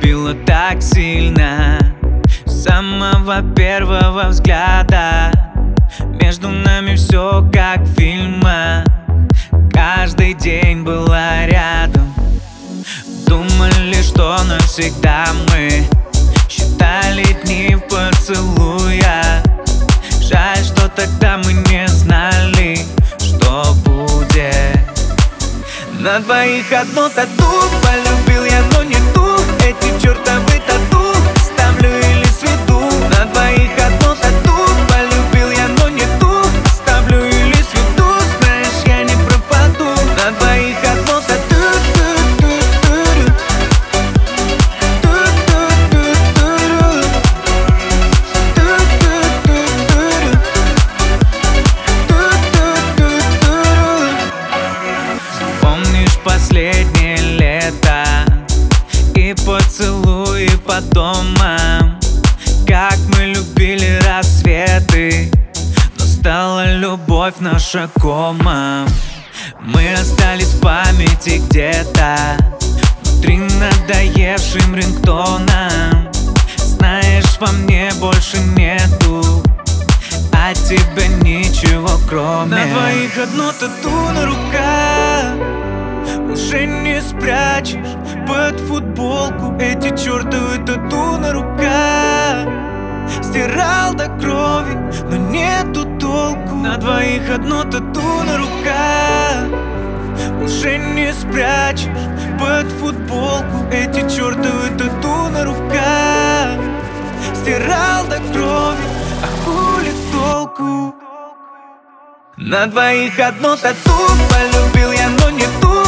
полюбила так сильно с самого первого взгляда. Между нами все как в фильмах, каждый день была рядом. Думали, что навсегда мы считали дни в поцелуях. Жаль, что тогда мы не знали, что будет. На двоих одно тату, полюбил я, но не ту. Эти чертовы тату ставлю или сведу. На двоих одно тату, полюбил я, но не ту. Ставлю или сведу, знаешь, я не пропаду. На двоих одно тату. Помнишь последнее лето и поцелуи по домам, как мы любили рассветы, но стала любовь наша комом. Мы остались в памяти где-то, внутри надоевшим рингтоном. Знаешь, во мне больше нету от тебя ничего кроме. На двоих одно тату на руках, уже не спрячешь под футболку. Эти чертовы тату на руках стирал до крови, но нету толку. На двоих одно тату на руках, уже не спрячешь под футболку. Эти чертовы тату на руках стирал до крови, а хули толку? На двоих одно тату, полюбил я, но не ту.